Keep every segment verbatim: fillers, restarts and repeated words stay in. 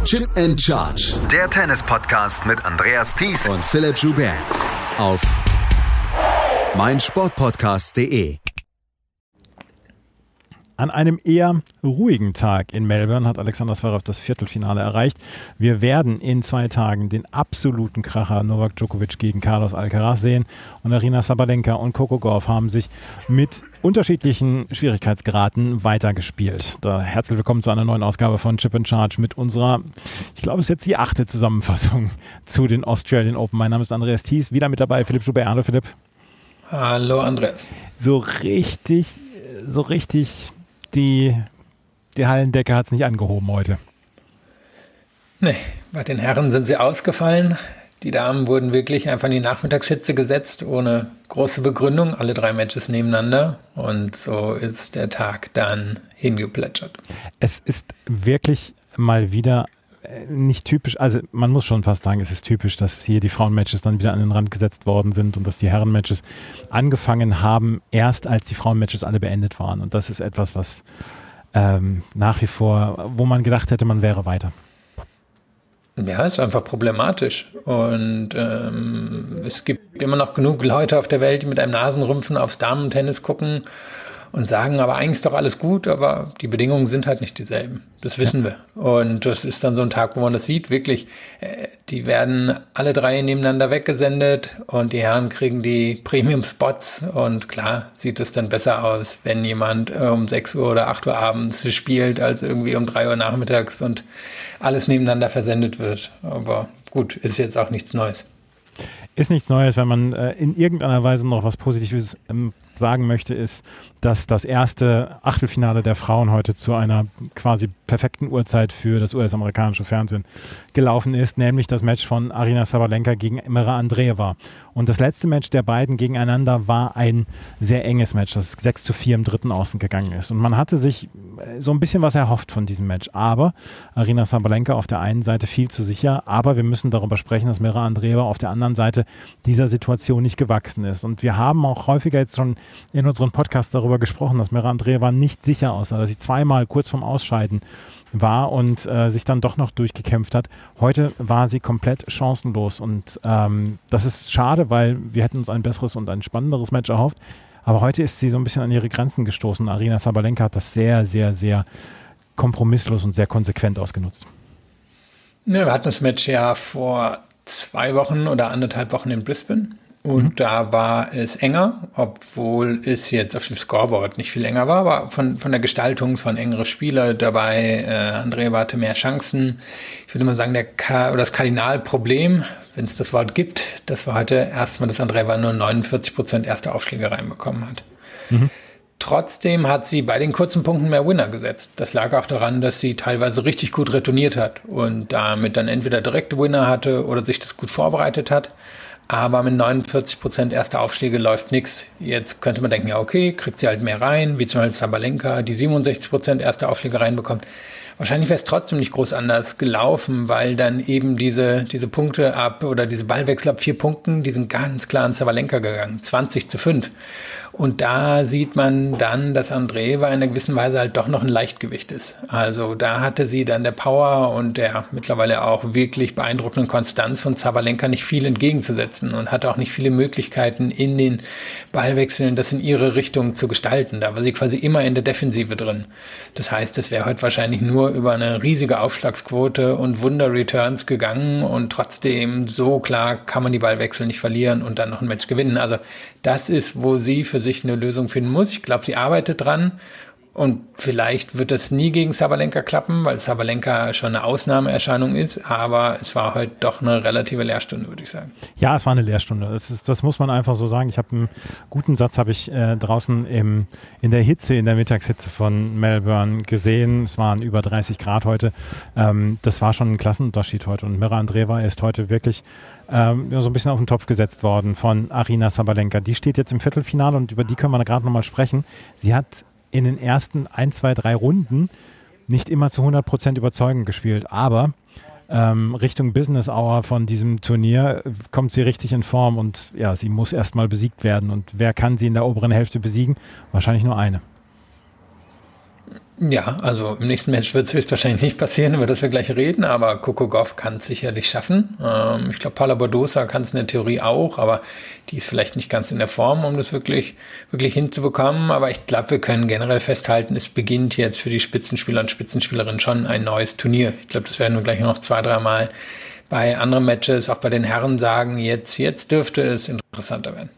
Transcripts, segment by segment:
Chip and Charge. Der Tennis-Podcast mit Andreas Thies und Philipp Joubert auf meinsportpodcast punkt de. An einem eher ruhigen Tag in Melbourne hat Alexander Zverev das Viertelfinale erreicht. Wir werden in zwei Tagen den absoluten Kracher Novak Djokovic gegen Carlos Alcaraz sehen. Und Aryna Sabalenka und Coco Gauff haben sich mit unterschiedlichen Schwierigkeitsgraden weitergespielt. Da herzlich willkommen zu einer neuen Ausgabe von Chip and Charge mit unserer, ich glaube, es ist jetzt die achte Zusammenfassung zu den Australian Open. Mein Name ist Andreas Thies, wieder mit dabei Philipp Joubert. Hallo Philipp. Hallo Andreas. So richtig, so richtig... Die, die Hallendecke hat es nicht angehoben heute. Nee, bei den Herren sind sie ausgefallen. Die Damen wurden wirklich einfach in die Nachmittagshitze gesetzt, ohne große Begründung. Alle drei Matches nebeneinander. Und so ist der Tag dann hingeplätschert. Es ist wirklich mal wieder nicht typisch, also man muss schon fast sagen, es ist typisch, dass hier die Frauenmatches dann wieder an den Rand gesetzt worden sind und dass die Herrenmatches angefangen haben, erst als die Frauenmatches alle beendet waren. Und das ist etwas, was ähm, nach wie vor, wo man gedacht hätte, man wäre weiter. Ja, ist einfach problematisch. Und ähm, es gibt immer noch genug Leute auf der Welt, die mit einem Nasenrümpfen aufs Damen-Tennis gucken und sagen, aber eigentlich ist doch alles gut, aber die Bedingungen sind halt nicht dieselben. Das wissen wir. Und das ist dann so ein Tag, wo man das sieht, wirklich, äh, die werden alle drei nebeneinander weggesendet und die Herren kriegen die Premium-Spots und klar sieht es dann besser aus, wenn jemand äh, um sechs Uhr oder acht Uhr abends spielt, als irgendwie um drei Uhr nachmittags und alles nebeneinander versendet wird. Aber gut, ist jetzt auch nichts Neues. Ist nichts Neues, wenn man äh, in irgendeiner Weise noch was Positives ähm, sagen möchte, ist, dass das erste Achtelfinale der Frauen heute zu einer quasi perfekten Uhrzeit für das U S-amerikanische Fernsehen gelaufen ist, nämlich das Match von Aryna Sabalenka gegen Mira Andreeva. Und das letzte Match der beiden gegeneinander war ein sehr enges Match, das sechs zu vier im dritten ausgegangen ist. Und man hatte sich so ein bisschen was erhofft von diesem Match. Aber Aryna Sabalenka auf der einen Seite viel zu sicher, aber wir müssen darüber sprechen, dass Mira Andreeva auf der anderen Seite dieser Situation nicht gewachsen ist. Und wir haben auch häufiger jetzt schon in unserem Podcast darüber gesprochen, dass Mira Andreeva nicht sicher aussah, dass sie zweimal kurz vorm Ausscheiden war und äh, sich dann doch noch durchgekämpft hat. Heute war sie komplett chancenlos und ähm, das ist schade, weil wir hätten uns ein besseres und ein spannenderes Match erhofft. Aber heute ist sie so ein bisschen an ihre Grenzen gestoßen. Aryna Sabalenka hat das sehr, sehr, sehr kompromisslos und sehr konsequent ausgenutzt. Ja, wir hatten das Match ja vor zwei Wochen oder anderthalb Wochen in Brisbane. Und mhm. da war es enger, obwohl es jetzt auf dem Scoreboard nicht viel enger war, aber von, von der Gestaltung, es waren engere Spieler dabei, äh, Andreeva hatte mehr Chancen. Ich würde mal sagen, der Ka- oder das Kardinalproblem, wenn es das Wort gibt, das war heute erstmal, dass Andreeva nur neunundvierzig Prozent erste Aufschläge reinbekommen hat. Mhm. Trotzdem hat sie bei den kurzen Punkten mehr Winner gesetzt. Das lag auch daran, dass sie teilweise richtig gut retourniert hat und damit dann entweder direkte Winner hatte oder sich das gut vorbereitet hat. Aber mit neunundvierzig Prozent erster Aufschläge läuft nichts. Jetzt könnte man denken, ja okay, kriegt sie halt mehr rein, wie zum Beispiel Sabalenka, die siebenundsechzig Prozent erster Aufschläge reinbekommt. Wahrscheinlich wäre es trotzdem nicht groß anders gelaufen, weil dann eben diese, diese Punkte ab oder diese Ballwechsel ab vier Punkten, die sind ganz klar an Sabalenka gegangen, zwanzig zu fünf. Und da sieht man dann, dass Andreeva in einer gewissen Weise halt doch noch ein Leichtgewicht ist. Also da hatte sie dann der Power und der mittlerweile auch wirklich beeindruckenden Konstanz von Sabalenka nicht viel entgegenzusetzen und hatte auch nicht viele Möglichkeiten in den Ballwechseln, das in ihre Richtung zu gestalten. Da war sie quasi immer in der Defensive drin. Das heißt, es wäre heute wahrscheinlich nur über eine riesige Aufschlagsquote und Wunder-Returns gegangen und trotzdem so klar kann man die Ballwechsel nicht verlieren und dann noch ein Match gewinnen. Also das ist, wo sie für sich eine Lösung finden muss. Ich glaube, sie arbeitet dran und vielleicht wird das nie gegen Sabalenka klappen, weil Sabalenka schon eine Ausnahmeerscheinung ist, aber es war heute doch eine relative Lehrstunde, würde ich sagen. Ja, es war eine Lehrstunde. Das, ist, das muss man einfach so sagen. Ich habe einen guten Satz habe ich äh, draußen im, in der Hitze, in der Mittagshitze von Melbourne gesehen. Es waren über dreißig Grad heute. Ähm, das war schon ein Klassenunterschied heute und Mira Andreeva ist heute wirklich ähm, so ein bisschen auf den Topf gesetzt worden von Aryna Sabalenka. Die steht jetzt im Viertelfinale und über die können wir gerade nochmal sprechen. Sie hat in den ersten ein, zwei, drei Runden nicht immer zu hundert Prozent überzeugend gespielt, aber ähm, Richtung Business Hour von diesem Turnier kommt sie richtig in Form und ja, sie muss erstmal besiegt werden. Und wer kann sie in der oberen Hälfte besiegen? Wahrscheinlich nur eine. Ja, also im nächsten Match wird es höchstwahrscheinlich nicht passieren, über das wir gleich reden, aber Coco Gauff kann es sicherlich schaffen. Ähm, ich glaube, Paula Badosa kann es in der Theorie auch, aber die ist vielleicht nicht ganz in der Form, um das wirklich, wirklich hinzubekommen. Aber ich glaube, wir können generell festhalten, es beginnt jetzt für die Spitzenspieler und Spitzenspielerinnen schon ein neues Turnier. Ich glaube, das werden wir gleich noch zwei, dreimal bei anderen Matches, auch bei den Herren sagen, jetzt, jetzt dürfte es interessanter werden.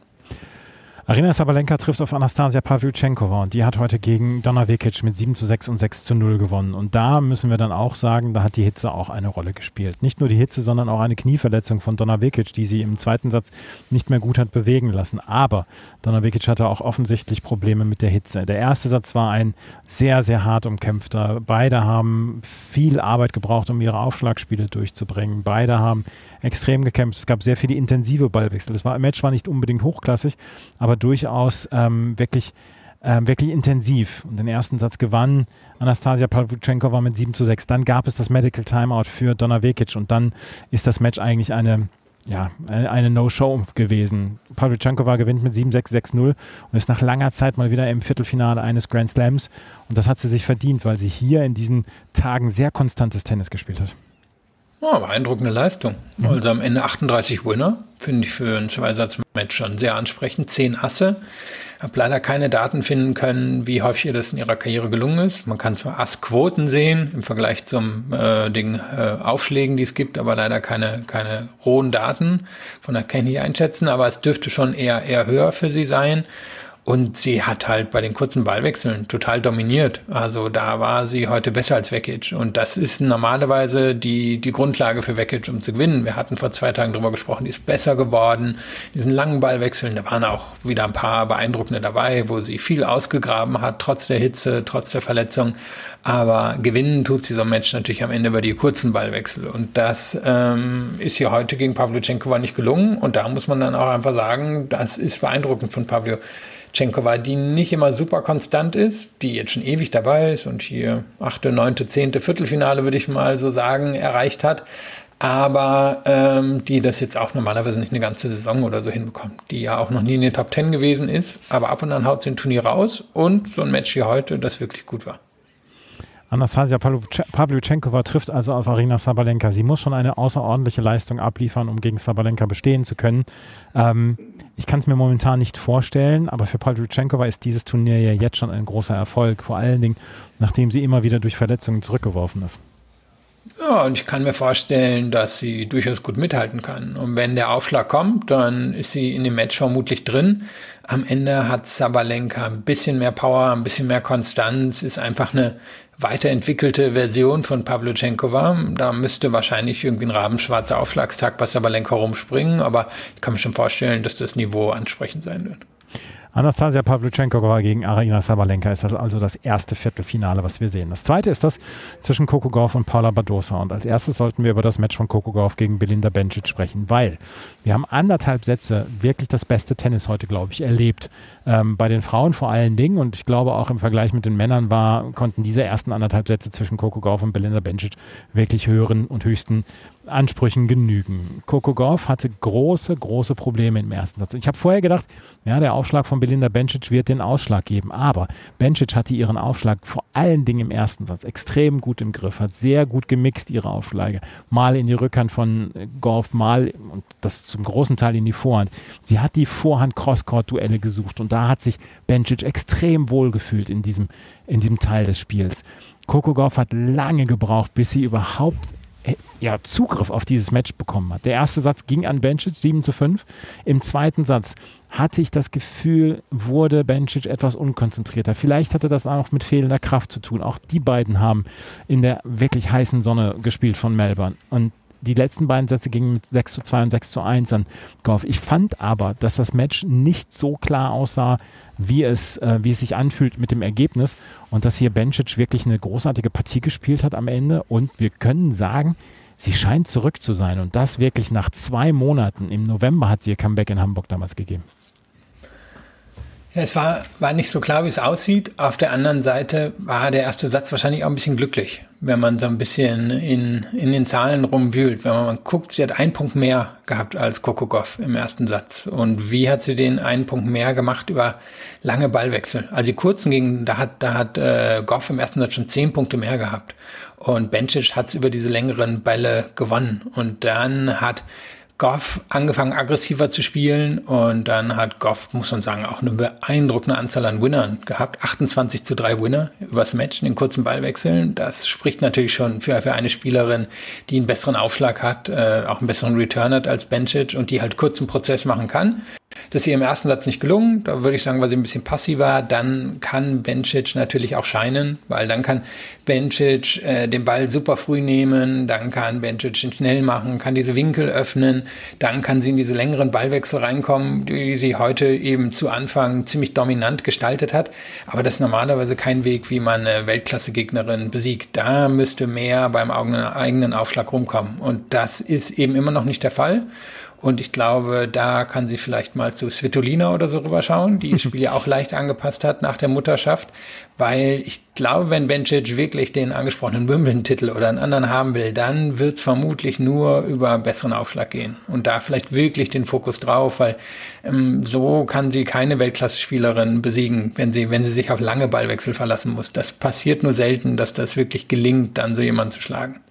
Aryna Sabalenka trifft auf Anastasia Pawljuchenkova und die hat heute gegen Donna Vekic mit sieben zu sechs und sechs zu null gewonnen. Und da müssen wir dann auch sagen, da hat die Hitze auch eine Rolle gespielt. Nicht nur die Hitze, sondern auch eine Knieverletzung von Donna Vekic, die sie im zweiten Satz nicht mehr gut hat bewegen lassen. Aber Donna Vekic hatte auch offensichtlich Probleme mit der Hitze. Der erste Satz war ein sehr, sehr hart umkämpfter. Beide haben viel Arbeit gebraucht, um ihre Aufschlagspiele durchzubringen. Beide haben extrem gekämpft. Es gab sehr viele intensive Ballwechsel. Das war, im Match war nicht unbedingt hochklassig, aber durchaus ähm, wirklich, ähm, wirklich intensiv. Und den ersten Satz gewann Anastasia Pawljuchenkova mit sieben zu sechs. Dann gab es das Medical Timeout für Donna Vekic und dann ist das Match eigentlich eine, ja, eine No-Show gewesen. Pawljuchenkova gewinnt mit sieben sechs, sechs null und ist nach langer Zeit mal wieder im Viertelfinale eines Grand Slams. Und das hat sie sich verdient, weil sie hier in diesen Tagen sehr konstantes Tennis gespielt hat. Oh, beeindruckende Leistung. Mhm. Also am Ende achtunddreißig Winner, finde ich für ein Zweisatz-Match schon sehr ansprechend. Zehn Asse. Habe leider keine Daten finden können, wie häufig ihr das in ihrer Karriere gelungen ist. Man kann zwar Ass-Quoten sehen im Vergleich zum äh, den äh, Aufschlägen, die es gibt, aber leider keine, keine rohen Daten. Von daher kann ich nicht einschätzen, aber es dürfte schon eher, eher höher für sie sein. Und sie hat halt bei den kurzen Ballwechseln total dominiert. Also da war sie heute besser als Vekic. Und das ist normalerweise die, die Grundlage für Vekic, um zu gewinnen. Wir hatten vor zwei Tagen drüber gesprochen, die ist besser geworden. Diesen langen Ballwechseln, da waren auch wieder ein paar beeindruckende dabei, wo sie viel ausgegraben hat, trotz der Hitze, trotz der Verletzung. Aber gewinnen tut sie so ein Match natürlich am Ende über die kurzen Ballwechsel. Und das ähm, ist ihr heute gegen Pawljuchenkova nicht gelungen. Und da muss man dann auch einfach sagen, das ist beeindruckend von Pawljuchenkova, die nicht immer super konstant ist, die jetzt schon ewig dabei ist und hier achte, neunte, zehnte Viertelfinale, würde ich mal so sagen, erreicht hat. Aber ähm, die das jetzt auch normalerweise nicht eine ganze Saison oder so hinbekommt, die ja auch noch nie in den Top Ten gewesen ist. Aber ab und an haut sie ein Turnier raus und so ein Match wie heute, das wirklich gut war. Anastasia Pawljuchenkova trifft also auf Aryna Sabalenka. Sie muss schon eine außerordentliche Leistung abliefern, um gegen Sabalenka bestehen zu können. Ähm, ich kann es mir momentan nicht vorstellen, aber für Pawljuchenkova ist dieses Turnier ja jetzt schon ein großer Erfolg. Vor allen Dingen, nachdem sie immer wieder durch Verletzungen zurückgeworfen ist. Ja, und ich kann mir vorstellen, dass sie durchaus gut mithalten kann. Und wenn der Aufschlag kommt, dann ist sie in dem Match vermutlich drin. Am Ende hat Sabalenka ein bisschen mehr Power, ein bisschen mehr Konstanz, ist einfach eine weiterentwickelte Version von Pawljuchenkova. Da müsste wahrscheinlich irgendwie ein rabenschwarzer Aufschlagstag bei Sabalenka rumspringen, aber ich kann mir schon vorstellen, dass das Niveau ansprechend sein wird. Anastasia Pawljuchenkova gegen Aryna Sabalenka ist das also das erste Viertelfinale, was wir sehen. Das zweite ist das zwischen Coco Gauff und Paula Badosa. Und als erstes sollten wir über das Match von Coco Gauff gegen Belinda Bencic sprechen, weil wir haben anderthalb Sätze wirklich das beste Tennis heute, glaube ich, erlebt. Ähm, bei den Frauen vor allen Dingen und ich glaube auch im Vergleich mit den Männern war, konnten diese ersten anderthalb Sätze zwischen Coco Gauff und Belinda Bencic wirklich höheren und höchsten Ansprüchen genügen. Coco Gauff hatte große, große Probleme im ersten Satz. Ich habe vorher gedacht, ja, der Aufschlag von Belinda Bencic wird den Ausschlag geben, aber Bencic hatte ihren Aufschlag vor allen Dingen im ersten Satz extrem gut im Griff, hat sehr gut gemixt ihre Aufschläge, mal in die Rückhand von Gauff, mal, und das zum großen Teil in die Vorhand. Sie hat die Vorhand-Crosscourt-Duelle gesucht und da hat sich Bencic extrem wohl gefühlt in diesem, in diesem Teil des Spiels. Coco Gauff hat lange gebraucht, bis sie überhaupt ja, Zugriff auf dieses Match bekommen hat. Der erste Satz ging an Bencic, sieben zu fünf. Im zweiten Satz hatte ich das Gefühl, wurde Bencic etwas unkonzentrierter. Vielleicht hatte das auch mit fehlender Kraft zu tun. Auch die beiden haben in der wirklich heißen Sonne gespielt von Melbourne. Und die letzten beiden Sätze gingen mit sechs zu zwei und sechs zu eins an Gauff. Ich fand aber, dass das Match nicht so klar aussah, wie es, äh, wie es sich anfühlt mit dem Ergebnis und dass hier Bencic wirklich eine großartige Partie gespielt hat am Ende und wir können sagen, sie scheint zurück zu sein und das wirklich nach zwei Monaten. Im November hat sie ihr Comeback in Hamburg damals gegeben. Ja, es war, war nicht so klar, wie es aussieht. Auf der anderen Seite war der erste Satz wahrscheinlich auch ein bisschen glücklich, wenn man so ein bisschen in, in den Zahlen rumwühlt. Wenn man mal guckt, sie hat einen Punkt mehr gehabt als Coco Gauff im ersten Satz. Und wie hat sie den einen Punkt mehr gemacht über lange Ballwechsel? Also die kurzen gingen, da hat, da hat äh, Gauff im ersten Satz schon zehn Punkte mehr gehabt. Und Bencic hat es über diese längeren Bälle gewonnen. Und dann hat Gauff angefangen aggressiver zu spielen und dann hat Gauff, muss man sagen, auch eine beeindruckende Anzahl an Winnern gehabt. achtundzwanzig zu drei Winner übers Match in den kurzen Ballwechseln. Das spricht natürlich schon für, für eine Spielerin, die einen besseren Aufschlag hat, äh, auch einen besseren Return hat als Bencic und die halt kurzen Prozess machen kann. Das ist ihr im ersten Satz nicht gelungen. Da würde ich sagen, weil sie ein bisschen passiver. Dann kann Bencic natürlich auch scheinen, weil dann kann Bencic äh, den Ball super früh nehmen. Dann kann Bencic ihn schnell machen, kann diese Winkel öffnen. Dann kann sie in diese längeren Ballwechsel reinkommen, die sie heute eben zu Anfang ziemlich dominant gestaltet hat. Aber das ist normalerweise kein Weg, wie man eine Weltklasse-Gegnerin besiegt. Da müsste mehr beim eigenen Aufschlag rumkommen. Und das ist eben immer noch nicht der Fall. Und ich glaube, da kann sie vielleicht mal zu Svitolina oder so rüberschauen, die das Spiel ja auch leicht angepasst hat nach der Mutterschaft. Weil ich glaube, wenn Bencic wirklich den angesprochenen Wimbledon-Titel oder einen anderen haben will, dann wird es vermutlich nur über besseren Aufschlag gehen. Und da vielleicht wirklich den Fokus drauf, weil ähm, so kann sie keine Weltklasse-Spielerin besiegen, wenn sie, wenn sie sich auf lange Ballwechsel verlassen muss. Das passiert nur selten, dass das wirklich gelingt, dann so jemanden zu schlagen.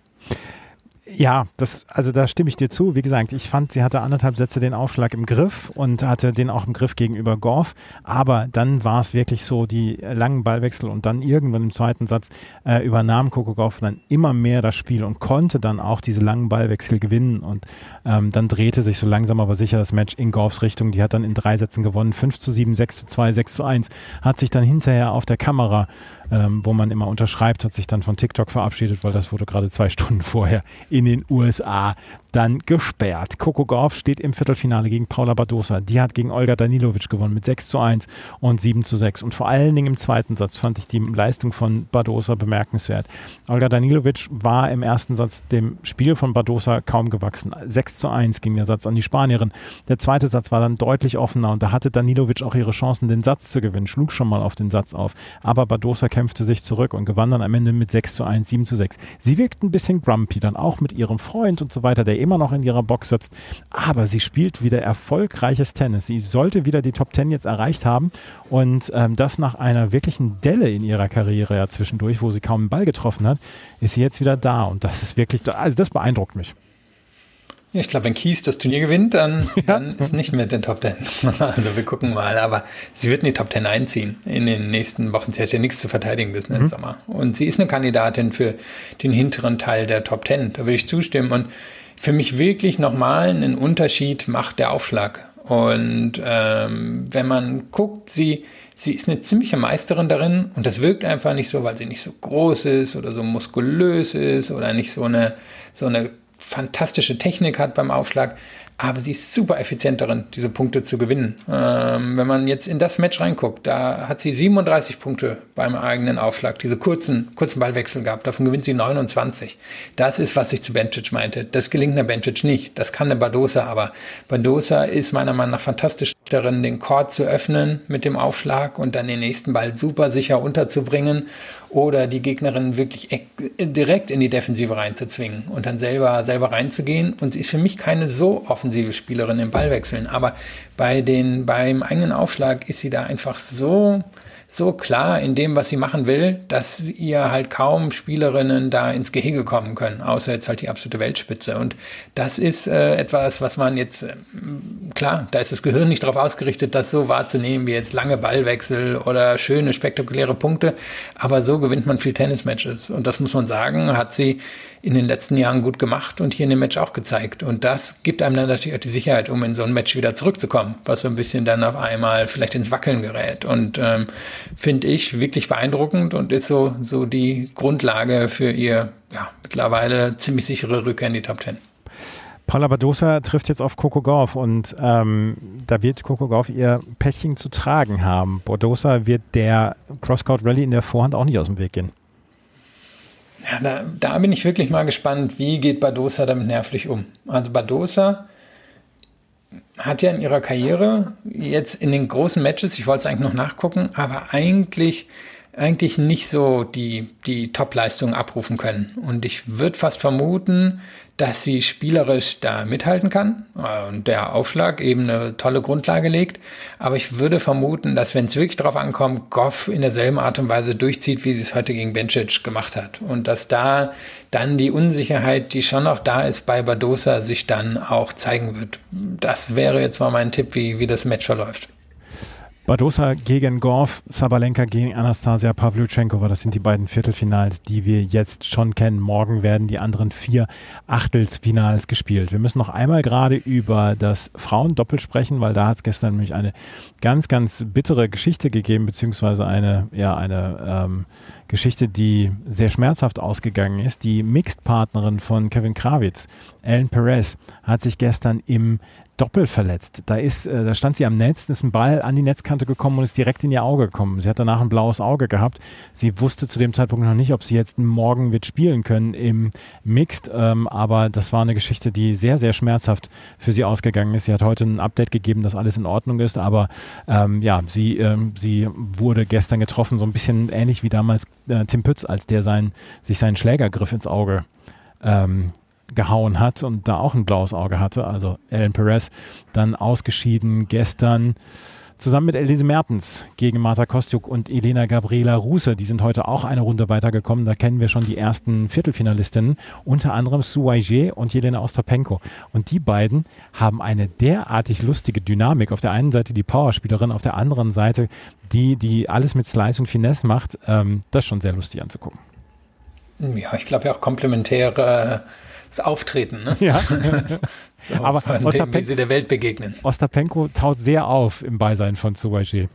Ja, das, also da stimme ich dir zu. Wie gesagt, ich fand, sie hatte anderthalb Sätze den Aufschlag im Griff und hatte den auch im Griff gegenüber Gauff. Aber dann war es wirklich so, die langen Ballwechsel und dann irgendwann im zweiten Satz äh, übernahm Coco Gauff dann immer mehr das Spiel und konnte dann auch diese langen Ballwechsel gewinnen. Und ähm, dann drehte sich so langsam aber sicher das Match in Gauffs Richtung. Die hat dann in drei Sätzen gewonnen. fünf zu sieben, sechs zu zwei, sechs zu eins. Hat sich dann hinterher auf der Kamera, ähm, wo man immer unterschreibt, hat sich dann von TikTok verabschiedet, weil das wurde gerade zwei Stunden vorher in den U S A dann gesperrt. Coco Gauff steht im Viertelfinale gegen Paula Badosa. Die hat gegen Olga Danilovic gewonnen mit sechs zu eins und sieben zu sechs. Und vor allen Dingen im zweiten Satz fand ich die Leistung von Badosa bemerkenswert. Olga Danilovic war im ersten Satz dem Spiel von Badosa kaum gewachsen. sechs zu eins ging der Satz an die Spanierin. Der zweite Satz war dann deutlich offener und da hatte Danilovic auch ihre Chancen, den Satz zu gewinnen. Schlug schon mal auf den Satz auf. Aber Badosa kämpfte sich zurück und gewann dann am Ende mit sechs zu eins, sieben zu sechs. Sie wirkt ein bisschen grumpy, dann auch mit ihrem Freund und so weiter, der immer noch in ihrer Box sitzt. Aber sie spielt wieder erfolgreiches Tennis. Sie sollte wieder die Top Ten jetzt erreicht haben und ähm, das nach einer wirklichen Delle in ihrer Karriere ja zwischendurch, wo sie kaum einen Ball getroffen hat, ist sie jetzt wieder da und das ist wirklich, also das beeindruckt mich. Ja, ich glaube, wenn Kies das Turnier gewinnt, dann, ja. dann ist nicht mehr den Top Ten. Also wir gucken mal, aber sie wird in die Top Ten einziehen in den nächsten Wochen. Sie hat ja nichts zu verteidigen bis im mhm. Sommer. Und sie ist eine Kandidatin für den hinteren Teil der Top Ten. Da würde ich zustimmen. Und für mich wirklich nochmal einen Unterschied macht der Aufschlag. Und ähm, wenn man guckt, sie, sie ist eine ziemliche Meisterin darin und das wirkt einfach nicht so, weil sie nicht so groß ist oder so muskulös ist oder nicht so eine, so eine fantastische Technik hat beim Aufschlag, aber sie ist super effizient darin, diese Punkte zu gewinnen. Ähm, wenn man jetzt in das Match reinguckt, da hat sie siebenunddreißig Punkte beim eigenen Aufschlag, diese kurzen, kurzen Ballwechsel gehabt, davon gewinnt sie neunundzwanzig. Das ist, was ich zu Bencic meinte. Das gelingt einer Bencic nicht. Das kann eine Badosa, aber Badosa ist meiner Meinung nach fantastisch darin, den Court zu öffnen mit dem Aufschlag und dann den nächsten Ball super sicher unterzubringen oder die Gegnerin wirklich direkt in die Defensive reinzuzwingen und dann selber, selber reinzugehen. Und sie ist für mich keine so offensive Spielerin im Ballwechseln, aber bei den, beim eigenen Aufschlag ist sie da einfach so, so klar in dem, was sie machen will, dass ihr halt kaum Spielerinnen da ins Gehege kommen können, außer jetzt halt die absolute Weltspitze. Und das ist äh, etwas, was man jetzt, äh, klar, da ist das Gehirn nicht darauf ausgerichtet, das so wahrzunehmen, wie jetzt lange Ballwechsel oder schöne, spektakuläre Punkte, aber so gewinnt man viel Tennismatches. Und das muss man sagen, hat sie in den letzten Jahren gut gemacht und hier in dem Match auch gezeigt. Und das gibt einem dann natürlich auch die Sicherheit, um in so ein Match wieder zurückzukommen, was so ein bisschen dann auf einmal vielleicht ins Wackeln gerät. Und ähm, finde ich wirklich beeindruckend und ist so, so die Grundlage für ihr ja, mittlerweile ziemlich sichere Rückkehr in die Top Ten. Paula Badosa trifft jetzt auf Coco Gauff und ähm, da wird Coco Gauff ihr Päckchen zu tragen haben. Badosa wird der Cross-Court-Rally in der Vorhand auch nicht aus dem Weg gehen. Ja, da, da bin ich wirklich mal gespannt, wie geht Badosa damit nervlich um. Also Badosa hat ja in ihrer Karriere jetzt in den großen Matches, ich wollte es eigentlich noch nachgucken, aber eigentlich, eigentlich nicht so die, die Top-Leistungen abrufen können. Und ich würde fast vermuten, dass sie spielerisch da mithalten kann und der Aufschlag eben eine tolle Grundlage legt. Aber ich würde vermuten, dass wenn es wirklich drauf ankommt, Gauff in derselben Art und Weise durchzieht, wie sie es heute gegen Bencic gemacht hat. Und dass da dann die Unsicherheit, die schon noch da ist bei Badosa, sich dann auch zeigen wird. Das wäre jetzt mal mein Tipp, wie, wie das Match verläuft. Badosa gegen Gauff, Sabalenka gegen Anastasia Pawlyuchenkova, das sind die beiden Viertelfinals, die wir jetzt schon kennen. Morgen werden die anderen vier Achtelfinals gespielt. Wir müssen noch einmal gerade über das Frauendoppel sprechen, weil da hat es gestern nämlich eine ganz, ganz bittere Geschichte gegeben, beziehungsweise eine, ja, eine ähm, Geschichte, die sehr schmerzhaft ausgegangen ist. Die Mixed-Partnerin von Kevin Krawitz, Ellen Perez, hat sich gestern im Doppel verletzt. Da ist, äh, da stand sie am Netz, ist ein Ball an die Netzkante gekommen und ist direkt in ihr Auge gekommen. Sie hat danach ein blaues Auge gehabt. Sie wusste zu dem Zeitpunkt noch nicht, ob sie jetzt morgen wird spielen können im Mixed, ähm, aber das war eine Geschichte, die sehr, sehr schmerzhaft für sie ausgegangen ist. Sie hat heute ein Update gegeben, dass alles in Ordnung ist, aber ähm, ja, sie, ähm, sie wurde gestern getroffen, so ein bisschen ähnlich wie damals äh, Tim Pütz, als der sein, sich seinen Schlägergriff ins Auge ähm, gehauen hat und da auch ein blaues Auge hatte, also Ellen Perez, dann ausgeschieden gestern zusammen mit Elise Mertens gegen Marta Kostyuk und Elena Gabriela Ruse. Die sind heute auch eine Runde weitergekommen, da kennen wir schon die ersten Viertelfinalistinnen, unter anderem Su Weijie und Jelena Ostapenko. Und die beiden haben eine derartig lustige Dynamik. Auf der einen Seite die Powerspielerin, auf der anderen Seite die, die alles mit Slice und Finesse macht. Ähm, das ist schon sehr lustig anzugucken. Ja, ich glaube ja auch komplementäre das Auftreten, ne? Ja. So, aber von dem, wie sie der Welt begegnen. Ostapenko taut sehr auf im Beisein von Su Weijie.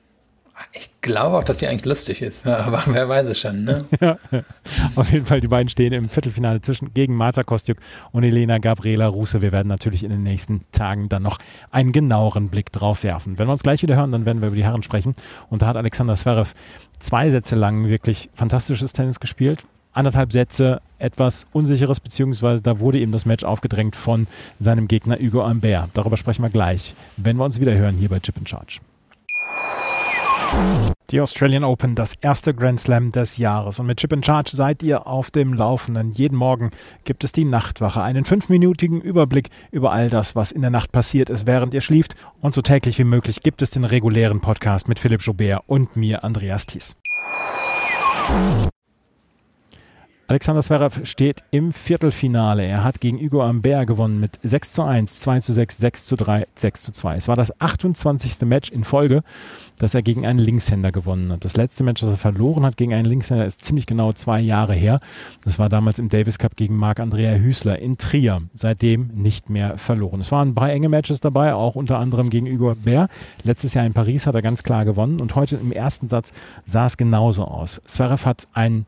Ich glaube auch, dass die eigentlich lustig ist, aber wer weiß es schon, ne? Ja, auf jeden Fall, die beiden stehen im Viertelfinale zwischen gegen Marta Kostyuk und Elena Gabriela Ruse. Wir werden natürlich in den nächsten Tagen dann noch einen genaueren Blick drauf werfen. Wenn wir uns gleich wieder hören, dann werden wir über die Herren sprechen. Und da hat Alexander Zverev zwei Sätze lang wirklich fantastisches Tennis gespielt. Anderthalb Sätze, etwas Unsicheres, beziehungsweise da wurde ihm das Match aufgedrängt von seinem Gegner Hugo Humbert. Darüber sprechen wir gleich, wenn wir uns wieder hören hier bei Chip in Charge. Die Australian Open, das erste Grand Slam des Jahres. Und mit Chip in Charge seid ihr auf dem Laufenden. Jeden Morgen gibt es die Nachtwache, einen fünfminütigen Überblick über all das, was in der Nacht passiert ist, während ihr schläft. Und so täglich wie möglich gibt es den regulären Podcast mit Philipp Joubert und mir, Andreas Thies. Alexander Zverev steht im Viertelfinale. Er hat gegen Hugo Humbert gewonnen mit sechs zu eins, zwei zu sechs, sechs zu drei, sechs zu zwei. Es war das achtundzwanzigste Match in Folge, das er gegen einen Linkshänder gewonnen hat. Das letzte Match, das er verloren hat gegen einen Linkshänder, ist ziemlich genau zwei Jahre her. Das war damals im Davis Cup gegen Marc-Andrea Hüßler in Trier. Seitdem nicht mehr verloren. Es waren drei enge Matches dabei, auch unter anderem gegen Hugo Humbert. Letztes Jahr in Paris hat er ganz klar gewonnen und heute im ersten Satz sah es genauso aus. Zverev hat ein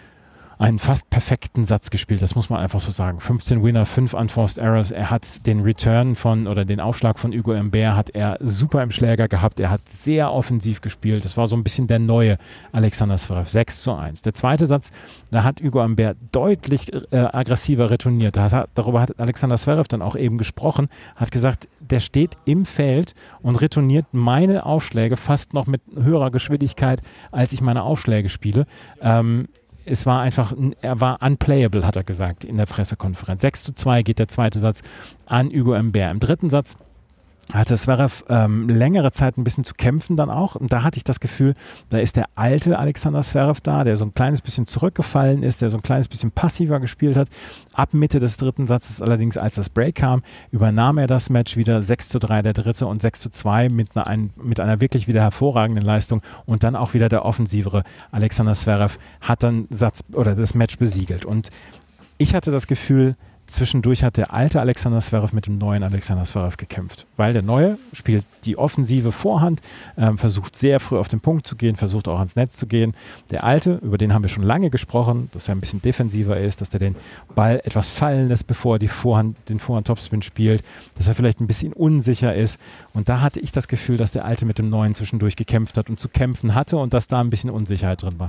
einen fast perfekten Satz gespielt, das muss man einfach so sagen. fünfzehn Winner, fünf Unforced Errors. Er hat den Return von oder den Aufschlag von Hugo Humbert hat er super im Schläger gehabt. Er hat sehr offensiv gespielt. Das war so ein bisschen der neue Alexander Zverev. sechs zu eins. Der zweite Satz, da hat Hugo Humbert deutlich äh, aggressiver retourniert. Das hat, darüber hat Alexander Zverev dann auch eben gesprochen, hat gesagt, der steht im Feld und retourniert meine Aufschläge fast noch mit höherer Geschwindigkeit, als ich meine Aufschläge spiele. Ähm, Es war einfach, er war unplayable, hat er gesagt in der Pressekonferenz. sechs zu zwei geht der zweite Satz an Hugo Humbert. Im dritten Satz hatte Zverev ähm, längere Zeit ein bisschen zu kämpfen dann auch. Und da hatte ich das Gefühl, da ist der alte Alexander Zverev da, der so ein kleines bisschen zurückgefallen ist, der so ein kleines bisschen passiver gespielt hat. Ab Mitte des dritten Satzes allerdings, als das Break kam, übernahm er das Match wieder. sechs zu drei der dritte und sechs zu zwei mit einer, ein, mit einer wirklich wieder hervorragenden Leistung. Und dann auch wieder der offensivere Alexander Zverev hat dann Satz oder das Match besiegelt. Und ich hatte das Gefühl, zwischendurch hat der alte Alexander Zverev mit dem neuen Alexander Zverev gekämpft. Weil der Neue spielt die offensive Vorhand, ähm, versucht sehr früh auf den Punkt zu gehen, versucht auch ans Netz zu gehen. Der Alte, über den haben wir schon lange gesprochen, dass er ein bisschen defensiver ist, dass er den Ball etwas fallen lässt, bevor er die Vorhand, den Vorhand-Topspin spielt, dass er vielleicht ein bisschen unsicher ist. Und da hatte ich das Gefühl, dass der Alte mit dem Neuen zwischendurch gekämpft hat und zu kämpfen hatte und dass da ein bisschen Unsicherheit drin war.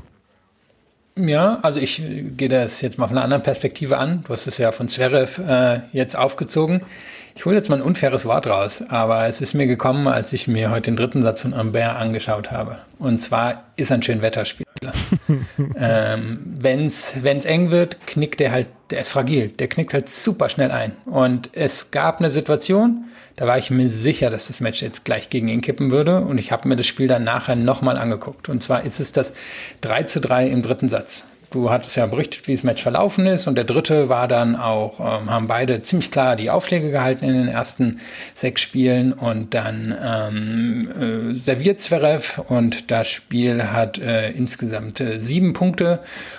Ja, also ich gehe das jetzt mal von einer anderen Perspektive an. Du hast es ja von Zverev äh, jetzt aufgezogen. Ich hole jetzt mal ein unfaires Wort raus, aber es ist mir gekommen, als ich mir heute den dritten Satz von Humbert angeschaut habe. Und zwar ist er ein Schönwetterspieler. ähm, wenn's, wenn's eng wird, knickt er halt, der ist fragil, der knickt halt super schnell ein. Und es gab eine Situation, da war ich mir sicher, dass das Match jetzt gleich gegen ihn kippen würde. Und ich habe mir das Spiel dann nachher nochmal angeguckt. Und zwar ist es das drei zu drei im dritten Satz. Du hattest ja berichtet, wie das Match verlaufen ist. Und der dritte war dann auch, ähm, haben beide ziemlich klar die Aufschläge gehalten in den ersten sechs Spielen. Und dann ähm, äh, serviert Zverev. Und das Spiel hat äh, insgesamt äh, sieben Punkte.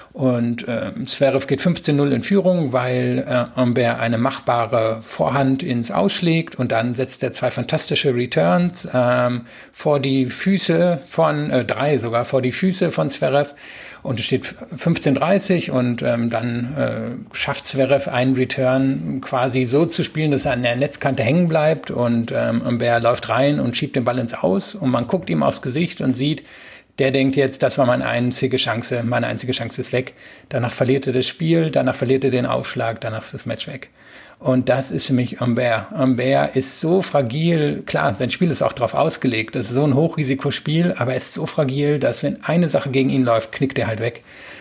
Und äh, Zverev geht fünfzehn null in Führung, weil äh, Humbert eine machbare Vorhand ins Ausschlägt und dann setzt er zwei fantastische Returns ähm, vor die Füße von, äh, drei sogar vor die Füße von Zverev und es steht fünfzehn dreißig und ähm, dann äh, schafft Zverev einen Return quasi so zu spielen, dass er an der Netzkante hängen bleibt und ähm, Humbert läuft rein und schiebt den Ball ins Aus und man guckt ihm aufs Gesicht und sieht, der denkt jetzt, das war meine einzige Chance, meine einzige Chance ist weg. Danach verliert er das Spiel, danach verliert er den Aufschlag, danach ist das Match weg. Und das ist für mich Humbert. Humbert ist so fragil, klar, sein Spiel ist auch darauf ausgelegt, das ist so ein Hochrisikospiel, aber er ist so fragil, dass wenn eine Sache gegen ihn läuft, knickt er halt weg.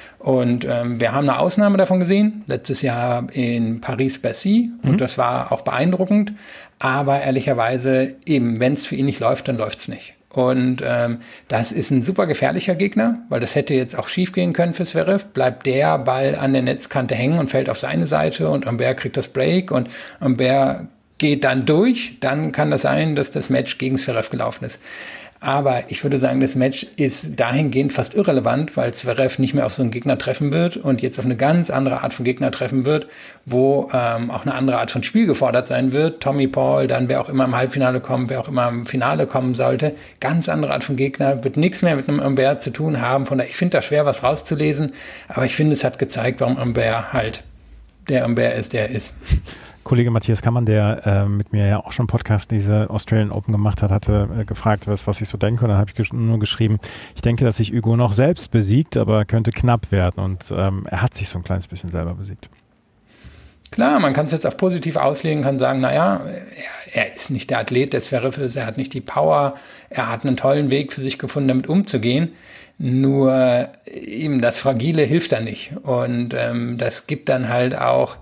Und ähm, wir haben eine Ausnahme davon gesehen, letztes Jahr in Paris-Bercy, mhm. und das war auch beeindruckend, aber ehrlicherweise eben, wenn es für ihn nicht läuft, dann läuft es nicht. Und ähm, das ist ein super gefährlicher Gegner, weil das hätte jetzt auch schief gehen können für Zverev. Bleibt der Ball an der Netzkante hängen und fällt auf seine Seite und Humbert kriegt das Break und Humbert geht dann durch, dann kann das sein, dass das Match gegen Zverev gelaufen ist. Aber ich würde sagen, das Match ist dahingehend fast irrelevant, weil Zverev nicht mehr auf so einen Gegner treffen wird und jetzt auf eine ganz andere Art von Gegner treffen wird, wo ähm, auch eine andere Art von Spiel gefordert sein wird. Tommy Paul, dann wer auch immer im Halbfinale kommt, wer auch immer im Finale kommen sollte. Ganz andere Art von Gegner, wird nichts mehr mit einem Humbert zu tun haben. Von daher, ich finde das schwer, was rauszulesen, aber ich finde, es hat gezeigt, warum Humbert halt der Humbert ist, der er ist. Kollege Matthias Kammann, der äh, mit mir ja auch schon Podcast diese Australian Open gemacht hat, hatte äh, gefragt, was, was ich so denke. Und dann habe ich gesch- nur geschrieben, ich denke, dass sich Hugo noch selbst besiegt, aber könnte knapp werden. Und ähm, er hat sich so ein kleines bisschen selber besiegt. Klar, man kann es jetzt auch positiv auslegen, kann sagen, naja, er, er ist nicht der Athlet, der Zverev ist, er hat nicht die Power, er hat einen tollen Weg für sich gefunden, damit umzugehen. Nur eben das Fragile hilft da nicht. Und ähm, das gibt dann halt auch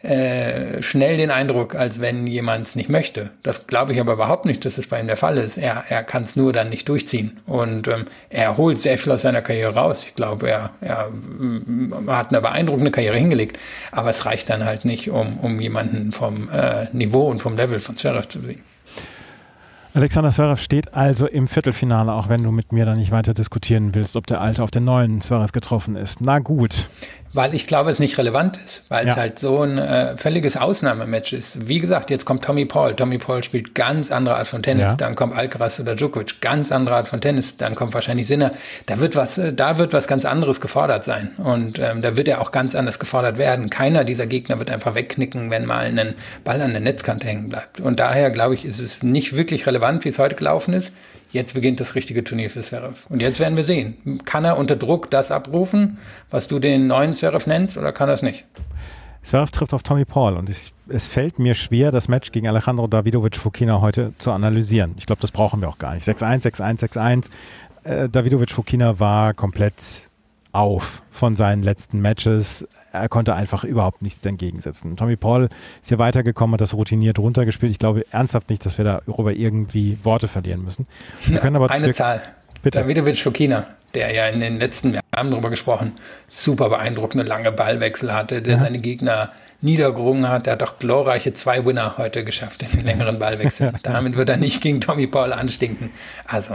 Äh, schnell den Eindruck, als wenn jemand es nicht möchte. Das glaube ich aber überhaupt nicht, dass es bei ihm der Fall ist. Er, er kann es nur dann nicht durchziehen. Und ähm, er holt sehr viel aus seiner Karriere raus. Ich glaube, er, er, er hat eine beeindruckende Karriere hingelegt. Aber es reicht dann halt nicht, um, um jemanden vom äh, Niveau und vom Level von Zverev zu besiegen. Alexander Zverev steht also im Viertelfinale, auch wenn du mit mir da nicht weiter diskutieren willst, ob der Alte auf den neuen Zverev getroffen ist. Na gut. Weil ich glaube, es nicht relevant ist, weil ja. es halt so ein äh, völliges Ausnahmematch ist. Wie gesagt, jetzt kommt Tommy Paul. Tommy Paul spielt ganz andere Art von Tennis. Ja. Dann kommt Alcaraz oder Djokovic, ganz andere Art von Tennis. Dann kommt wahrscheinlich Sinner. Da wird was, äh, da wird was ganz anderes gefordert sein. Und ähm, da wird er auch ganz anders gefordert werden. Keiner dieser Gegner wird einfach wegknicken, wenn mal ein Ball an der Netzkante hängen bleibt. Und daher, glaube ich, ist es nicht wirklich relevant, wie es heute gelaufen ist. Jetzt beginnt das richtige Turnier für Zverev. Und jetzt werden wir sehen, kann er unter Druck das abrufen, was du den neuen Zverev nennst, oder kann er es nicht? Zverev trifft auf Tommy Paul und es, es fällt mir schwer, das Match gegen Alejandro Davidovich Fokina heute zu analysieren. Ich glaube, das brauchen wir auch gar nicht. sechs eins, sechs eins, sechs eins. Äh, Davidovich Fokina war komplett auf von seinen letzten Matches. Er konnte einfach überhaupt nichts entgegensetzen. Tommy Paul ist hier weitergekommen, hat das routiniert runtergespielt. Ich glaube ernsthaft nicht, dass wir darüber irgendwie Worte verlieren müssen. Wir können aber Eine wir, Zahl. Bitte. Davidovich Fokina, der ja in den letzten, wir haben darüber gesprochen, super beeindruckende lange Ballwechsel hatte, der ja. seine Gegner niedergerungen hat. Der hat auch glorreiche zwei Winner heute geschafft in den längeren Ballwechseln. Damit wird er nicht gegen Tommy Paul anstinken. Also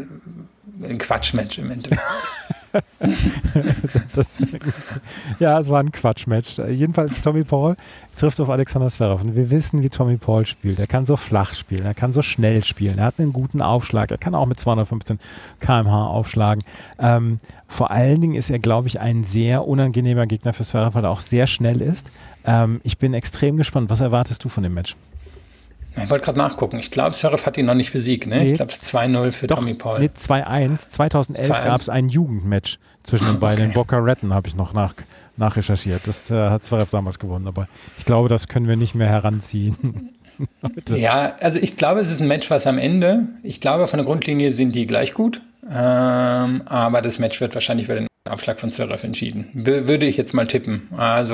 ein Quatschmatch im Endeffekt. das, ja, es war ein Quatschmatch. Jedenfalls Tommy Paul trifft auf Alexander Zverev und wir wissen, wie Tommy Paul spielt. Er kann so flach spielen, er kann so schnell spielen, er hat einen guten Aufschlag, er kann auch mit zweihundertfünfzehn Kilometer pro Stunde aufschlagen. Ähm, vor allen Dingen ist er, glaube ich, ein sehr unangenehmer Gegner für Zverev, weil er auch sehr schnell ist. Ähm, ich bin extrem gespannt. Was erwartest du von dem Match? Ich wollte gerade nachgucken. Ich glaube, Zverev hat ihn noch nicht besiegt. Ne? Nee. Ich glaube, es ist zwei null für Doch, Tommy Paul. Nee, zwei eins. zweitausendelf gab es ein Jugendmatch zwischen den beiden. Okay. Boca Raton habe ich noch nach, nachrecherchiert. Das äh, hat Zverev damals gewonnen. Aber ich glaube, das können wir nicht mehr heranziehen. heute. Ja, also ich glaube, es ist ein Match, was am Ende, ich glaube, von der Grundlinie sind die gleich gut, ähm, aber das Match wird wahrscheinlich über den Aufschlag von Zverev entschieden. W- würde ich jetzt mal tippen.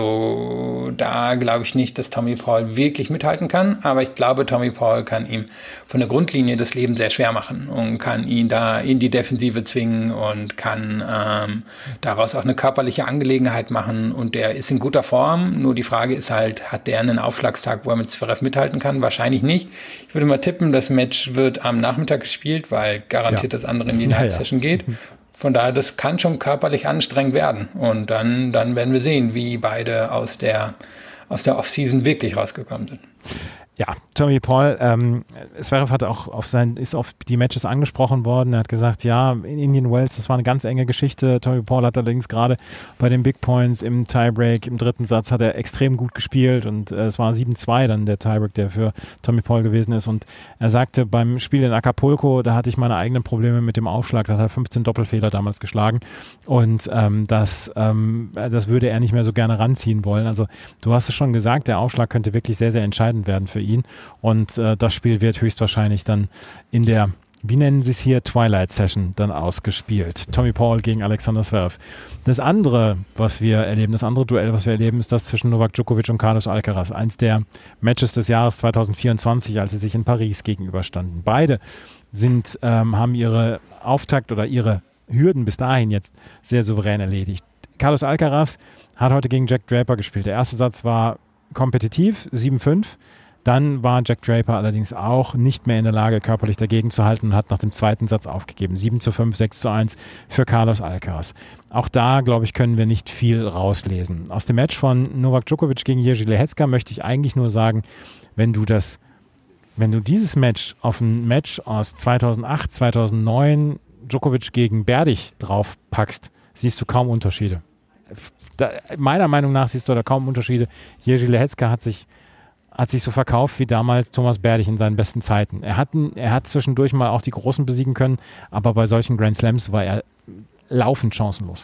Also da glaube ich nicht, dass Tommy Paul wirklich mithalten kann, aber ich glaube, Tommy Paul kann ihm von der Grundlinie das Leben sehr schwer machen und kann ihn da in die Defensive zwingen und kann ähm, daraus auch eine körperliche Angelegenheit machen und der ist in guter Form. Nur die Frage ist halt, hat der einen Aufschlagstag, wo er mit Zverev mithalten kann? Wahrscheinlich nicht. Ich würde mal tippen, das Match wird am Nachmittag gespielt, weil garantiert ja. das andere in die Night Session ja, ja. geht. Von daher, das kann schon körperlich anstrengend werden. Und dann, dann werden wir sehen, wie beide aus der, aus der Offseason wirklich rausgekommen sind. Ja, Tommy Paul, ähm, Zverev hat auch auf sein, ist auf die Matches angesprochen worden. Er hat gesagt, ja, in Indian Wells, das war eine ganz enge Geschichte. Tommy Paul hat allerdings gerade bei den Big Points im Tiebreak, im dritten Satz, hat er extrem gut gespielt und äh, es war sieben zwei dann der Tiebreak, der für Tommy Paul gewesen ist. Und er sagte, beim Spiel in Acapulco, da hatte ich meine eigenen Probleme mit dem Aufschlag, da hat er fünfzehn Doppelfehler damals geschlagen und ähm, das, ähm, das würde er nicht mehr so gerne ranziehen wollen. Also du hast es schon gesagt, der Aufschlag könnte wirklich sehr, sehr entscheidend werden für ihn. Und äh, das Spiel wird höchstwahrscheinlich dann in der, wie nennen sie es hier, Twilight Session dann ausgespielt. Tommy Paul gegen Alexander Zverev. Das andere, was wir erleben, das andere Duell, was wir erleben, ist das zwischen Novak Djokovic und Carlos Alcaraz. Eins der Matches des Jahres zwanzig vierundzwanzig, als sie sich in Paris gegenüberstanden. Beide sind, ähm, haben ihre Auftakt oder ihre Hürden bis dahin jetzt sehr souverän erledigt. Carlos Alcaraz hat heute gegen Jack Draper gespielt. Der erste Satz war kompetitiv, sieben fünf. Dann war Jack Draper allerdings auch nicht mehr in der Lage, körperlich dagegen zu halten und hat nach dem zweiten Satz aufgegeben. sieben zu fünf, sechs zu eins für Carlos Alcaraz. Auch da, glaube ich, können wir nicht viel rauslesen. Aus dem Match von Novak Djokovic gegen Jerzy Lehecka möchte ich eigentlich nur sagen, wenn du das, wenn du dieses Match auf ein Match aus zweitausendacht, zweitausendneun Djokovic gegen Berdych draufpackst, siehst du kaum Unterschiede. Da, meiner Meinung nach siehst du da kaum Unterschiede. Jerzy Lehecka hat sich hat sich so verkauft wie damals Thomas Berdych in seinen besten Zeiten. Er hat, er hat zwischendurch mal auch die Großen besiegen können, aber bei solchen Grand Slams war er laufend chancenlos.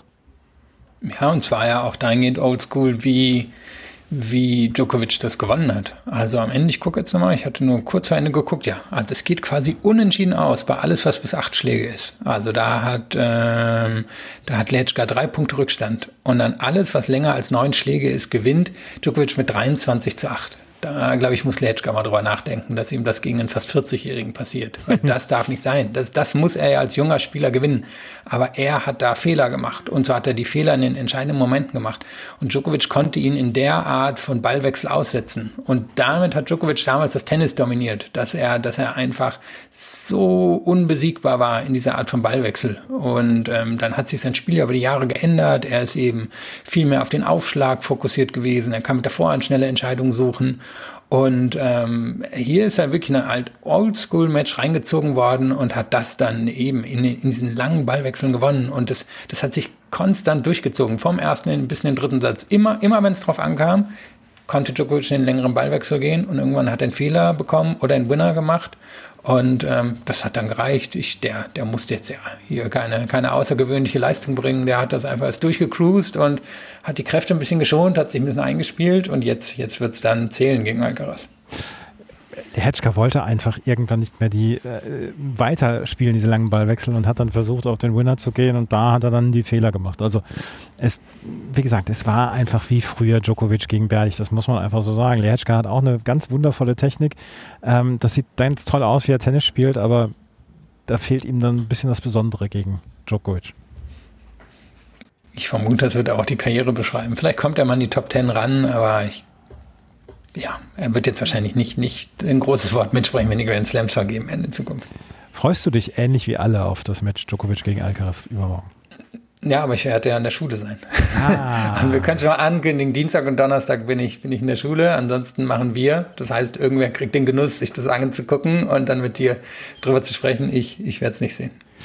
Ja, und zwar ja auch dahingehend oldschool, wie, wie Djokovic das gewonnen hat. Also am Ende, ich gucke jetzt nochmal, ich hatte nur kurz vor Ende geguckt, ja, also es geht quasi unentschieden aus bei alles, was bis acht Schläge ist. Also da hat, ähm, da hat Lehecka drei Punkte Rückstand und dann alles, was länger als neun Schläge ist, gewinnt Djokovic mit dreiundzwanzig zu acht. Da, glaube ich, muss Lehecka mal drüber nachdenken, dass ihm das gegen einen fast vierzigjährigen passiert. Weil das darf nicht sein. Das, das muss er ja als junger Spieler gewinnen. Aber er hat da Fehler gemacht. Und zwar hat er die Fehler in den entscheidenden Momenten gemacht. Und Djokovic konnte ihn in der Art von Ballwechsel aussetzen. Und damit hat Djokovic damals das Tennis dominiert, dass er, dass er einfach so unbesiegbar war in dieser Art von Ballwechsel. Und ähm, dann hat sich sein Spiel ja über die Jahre geändert. Er ist eben viel mehr auf den Aufschlag fokussiert gewesen. Er kann mit der Vorhand schnelle Entscheidungen suchen. Und ähm, hier ist er wirklich in ein alt Oldschool-Match reingezogen worden und hat das dann eben in, in diesen langen Ballwechseln gewonnen. Und das, das hat sich konstant durchgezogen, vom ersten bis in den dritten Satz. Immer, immer wenn es drauf ankam, konnte Djokovic in den längeren Ballwechsel gehen und irgendwann hat er einen Fehler bekommen oder einen Winner gemacht. Und ähm, das hat dann gereicht. Ich, der, der musste jetzt ja hier keine, keine außergewöhnliche Leistung bringen. Der hat das einfach erst durchgecruised und hat die Kräfte ein bisschen geschont, hat sich ein bisschen eingespielt und jetzt, jetzt wird es dann zählen gegen Alcaraz. Lehecka wollte einfach irgendwann nicht mehr die äh, weiterspielen, diese langen Ballwechsel, und hat dann versucht, auf den Winner zu gehen, und da hat er dann die Fehler gemacht. Also es, wie gesagt, es war einfach wie früher Djokovic gegen Berdych, das muss man einfach so sagen. Lehecka hat auch eine ganz wundervolle Technik. Ähm, das sieht ganz toll aus, wie er Tennis spielt, aber da fehlt ihm dann ein bisschen das Besondere gegen Djokovic. Ich vermute, das wird auch die Karriere beschreiben. Vielleicht kommt er mal in die Top Ten ran, aber ich Ja, er wird jetzt wahrscheinlich nicht, nicht ein großes Wort mitsprechen, wenn die Grand Slams vergeben werden in Zukunft. Freust du dich ähnlich wie alle auf das Match Djokovic gegen Alcaraz übermorgen? Ja, aber ich werde ja in der Schule sein. Ah. Wir können schon mal ankündigen, Dienstag und Donnerstag bin ich, bin ich in der Schule, ansonsten machen wir. Das heißt, irgendwer kriegt den Genuss, sich das anzugucken und dann mit dir drüber zu sprechen. Ich, ich werde es nicht sehen.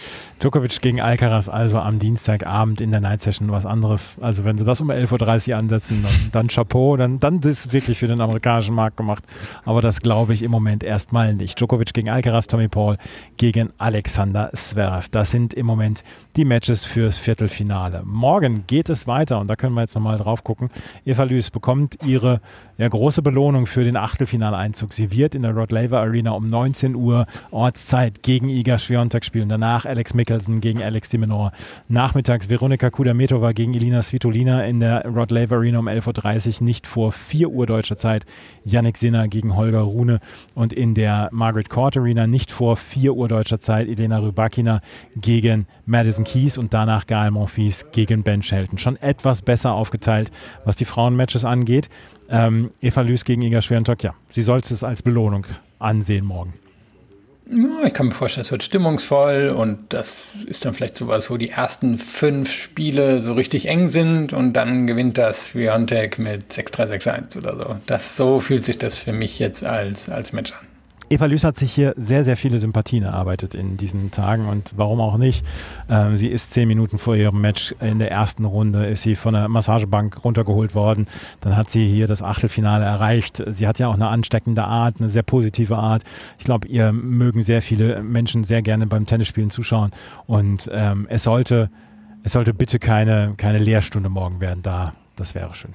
Djokovic gegen Alcaraz also am Dienstagabend in der Night Session was anderes. Also wenn sie das um elf Uhr dreißig ansetzen, dann, dann Chapeau, dann, dann ist es wirklich für den amerikanischen Markt gemacht. Aber das glaube ich im Moment erstmal nicht. Djokovic gegen Alcaraz, Tommy Paul gegen Alexander Zverev. Das sind im Moment die Matches fürs Viertelfinale. Morgen geht es weiter und da können wir jetzt nochmal drauf gucken. Eva Lüß bekommt ihre ja, große Belohnung für den Achtelfinaleinzug. Sie wird in der Rod Laver Arena um neunzehn Uhr Ortszeit gegen Iga Swiatek spielen. Danach Alex Michelsen gegen Alex de Minaur. Nachmittags Veronika Kudermetova gegen Elina Svitolina in der Rod Laver Arena um elf Uhr dreißig, nicht vor vier Uhr deutscher Zeit. Yannick Sinner gegen Holger Rune und in der Margaret Court Arena nicht vor vier Uhr deutscher Zeit Elena Rybakina gegen Madison Keys und danach Gael Monfils gegen Ben Shelton. Schon etwas besser aufgeteilt, was die Frauenmatches angeht. Ähm, Eva Lüß gegen Iga Swiatek, ja, sie sollte es als Belohnung ansehen morgen. Ja, ich kann mir vorstellen, es wird stimmungsvoll und das ist dann vielleicht sowas, wo die ersten fünf Spiele so richtig eng sind und dann gewinnt das Swiatek mit sechs drei, sechs eins oder so. Das, so fühlt sich das für mich jetzt als, als Match an. Eva Lüß hat sich hier sehr, sehr viele Sympathien erarbeitet in diesen Tagen und warum auch nicht. Ähm, sie ist zehn Minuten vor ihrem Match in der ersten Runde, ist sie von der Massagebank runtergeholt worden. Dann hat sie hier das Achtelfinale erreicht. Sie hat ja auch eine ansteckende Art, eine sehr positive Art. Ich glaube, ihr mögen sehr viele Menschen sehr gerne beim Tennisspielen zuschauen und ähm, es sollte, es sollte bitte keine, keine Lehrstunde morgen werden. Da, das wäre schön.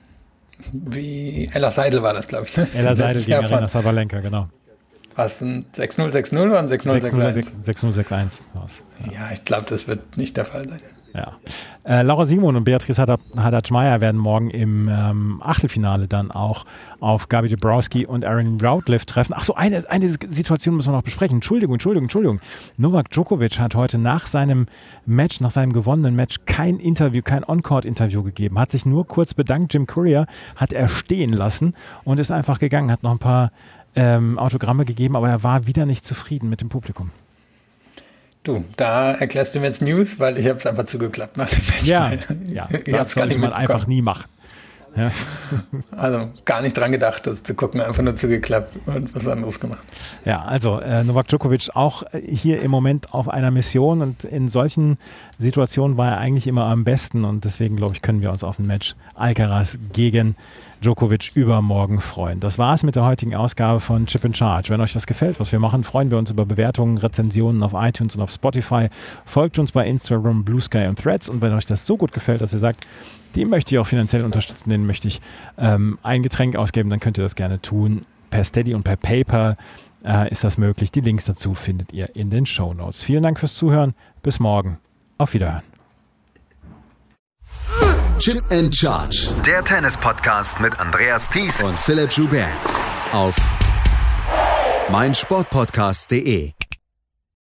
Wie Ella Seidel war das, glaube ich. Ne? Ella Seidel gegen Aryna Sabalenka, genau. Was, ein sechs null, sechs null oder ein sechs null, sechs eins? sechs null, sechs eins. Ja, ja, ich glaube, das wird nicht der Fall sein. Ja. Äh, Laura Siegemund und Beatrice Haddad-Mayer werden morgen im ähm, Achtelfinale dann auch auf Gabi Dabrowski und Aaron Routliff treffen. Ach so, eine, eine Situation müssen wir noch besprechen. Entschuldigung, Entschuldigung, Entschuldigung. Novak Djokovic hat heute nach seinem Match, nach seinem gewonnenen Match kein Interview, kein On-Court-Interview gegeben. Hat sich nur kurz bedankt. Jim Courier hat er stehen lassen und ist einfach gegangen, hat noch ein paar ähm, Autogramme gegeben, aber er war wieder nicht zufrieden mit dem Publikum. Du, da erklärst du mir jetzt News, weil ich habe es einfach zugeklappt nach dem Match. Ja, ja, das sollte man einfach nie machen. Ja. Also gar nicht dran gedacht, das zu gucken, einfach nur zugeklappt und was anderes gemacht. Ja, also äh, Novak Djokovic auch hier im Moment auf einer Mission und in solchen Situationen war er eigentlich immer am besten und deswegen, glaube ich, können wir uns auf ein Match Alcaraz gegen Djokovic übermorgen freuen. Das war's mit der heutigen Ausgabe von Chip in Charge. Wenn euch das gefällt, was wir machen, freuen wir uns über Bewertungen, Rezensionen auf iTunes und auf Spotify. Folgt uns bei Instagram, Blue Sky und Threads und wenn euch das so gut gefällt, dass ihr sagt, den möchte ich auch finanziell unterstützen, den möchte ich ähm, ein Getränk ausgeben, dann könnt ihr das gerne tun. Per Steady und per PayPal äh, ist das möglich. Die Links dazu findet ihr in den Shownotes. Vielen Dank fürs Zuhören. Bis morgen. Auf Wiederhören. Chip and Charge. Der Tennis-Podcast mit Andreas Thies und Philipp Joubert auf meinsportpodcast punkt de.